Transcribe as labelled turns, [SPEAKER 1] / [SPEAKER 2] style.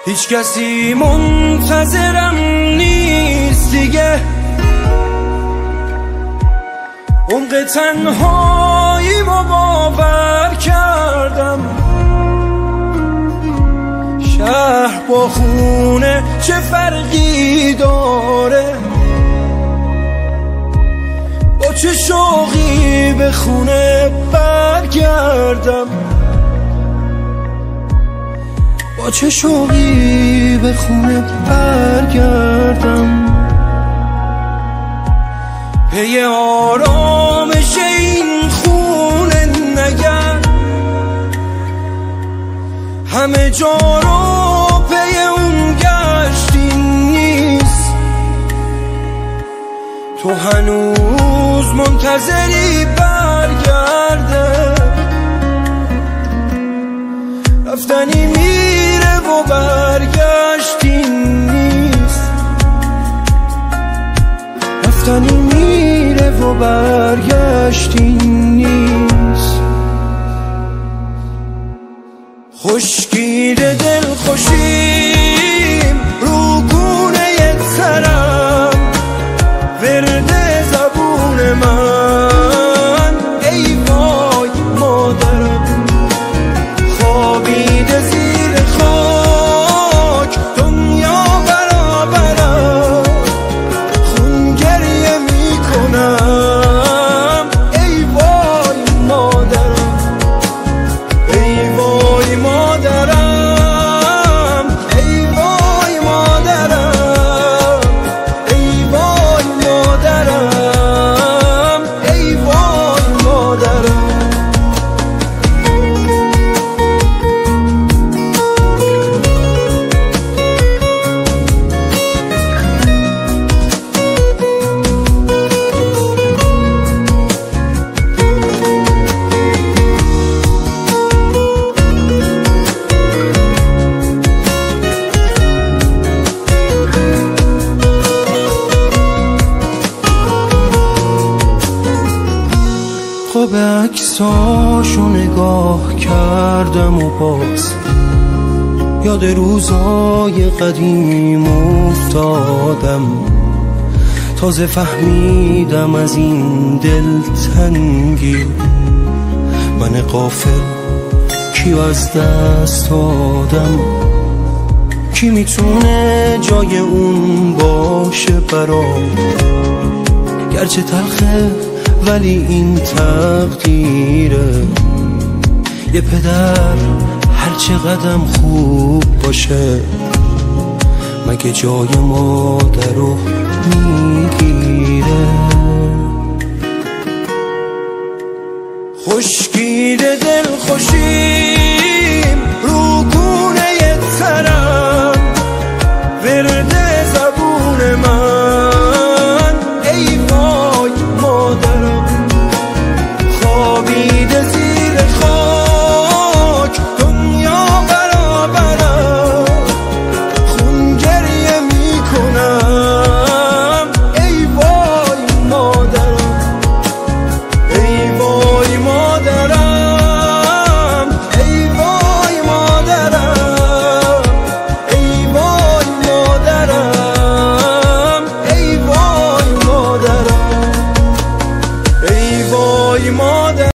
[SPEAKER 1] هیچ کسی منتظرم نیست دیگه، عمق تنهایی و باور کردم. شهر با خونه چه فرقی داره، با چه شوقی به خونه برگردم، با چه شوقی به خونه برگردم. پی آرامش این خونه نگرد، همه جا رو پی اون گشتی نیست. تو هنوز منتظری برگرده، رفتنی میره و برگشتی نیست. رفتنی میره و برگشتی نیست. خشکید دل خوشیم رو گونه ترم، ورد زبون من ای وای مادرم. خوابیده زیر خاک دنیا برابرم، خون گریه میکنم ای وای مادرم. ای وای مادرم، ای وای مادرم، ای وای مادرم، ای وای مادرم. به عکساشو نگاه کردم و باز یاد روزای قدیم افتادم. تازه فهمیدم از این دلتنگی من غافل کیو از دست دادم. کی میتونه جای اون باشه برام، گرچه تلخه ولی این تقدیره. یه پدر هر چقدر خوب باشه مگه جای مادر رو میگیره. خشکید دل خوشی